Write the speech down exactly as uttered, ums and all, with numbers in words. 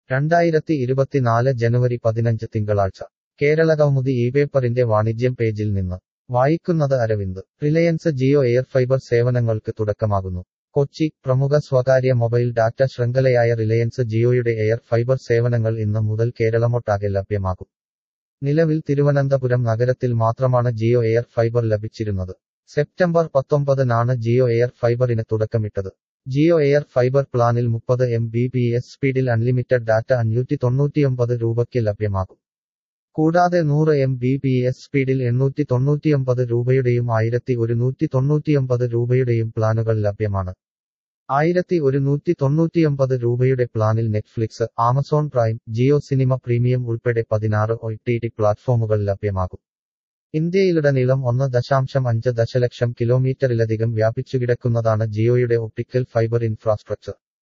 രണ്ടായിരത്തി ഇരുപത്തിനാല് ജനുവരി പതിനഞ്ച് തിങ്കളാഴ്ച കേരളകൗമുദി ഈ പേപ്പറിന്റെ വാണിജ്യം പേജിൽ നിന്ന് വായിക്കുന്നത് Aravind. Reliance Jio air fibre സേവനങ്ങൾക്ക് തുടക്കമാകുന്നു. കൊച്ചി. പ്രമുഖ സ്വകാര്യ മൊബൈൽ ഡാറ്റ ശൃംഖലയായ റിലയൻസ് ജിയോയുടെ എയർ ഫൈബർ സേവനങ്ങൾ ഇന്ന് മുതൽ കേരളമൊട്ടാകെ ലഭ്യമാകും. നിലവിൽ തിരുവനന്തപുരം നഗരത്തിൽ മാത്രമാണ് ജിയോ എയർ ഫൈബർ ലഭിച്ചിരുന്നത്. സെപ്റ്റംബർ പത്തൊമ്പതിനാണ് ജിയോ എയർ ഫൈബറിന് തുടക്കമിട്ടത്. ജിയോ എയർ ഫൈബർ പ്ലാനിൽ മുപ്പത് എം ബി പി എസ് സ്പീഡിൽ അൺലിമിറ്റഡ് ഡാറ്റ അഞ്ഞൂറ്റി തൊണ്ണൂറ്റിയൊമ്പത് രൂപയ്ക്ക് ലഭ്യമാകും. കൂടാതെ നൂറ് എം ബി പി എസ് സ്പീഡിൽ എണ്ണൂറ്റി തൊണ്ണൂറ്റിയൊമ്പത് രൂപയുടെയും ആയിരത്തി ഒരുന്നൂറ്റി തൊണ്ണൂറ്റിയൊമ്പത് രൂപയുടെയും പ്ലാനുകൾ ലഭ്യമാണ്. ആയിരത്തി ഒരുന്നൂറ്റി തൊണ്ണൂറ്റിയൊമ്പത് രൂപയുടെ പ്ലാനിൽ Netflix, Amazon prime, Jio cinema premium ഉൾപ്പെടെ പതിനാറ് ഒ ടി ടി പ്ലാറ്റ്ഫോമുകൾ ലഭ്യമാകും. ഇന്ത്യയിലുടനീളം ഒന്ന് ദശാംശം അഞ്ച് ദശലക്ഷം കിലോമീറ്ററിലധികം വ്യാപിച്ചുകിടക്കുന്നതാണ് ജിയോയുടെ ഒപ്റ്റിക്കൽ ഫൈബർ ഇൻഫ്രാസ്ട്രക്ചർ.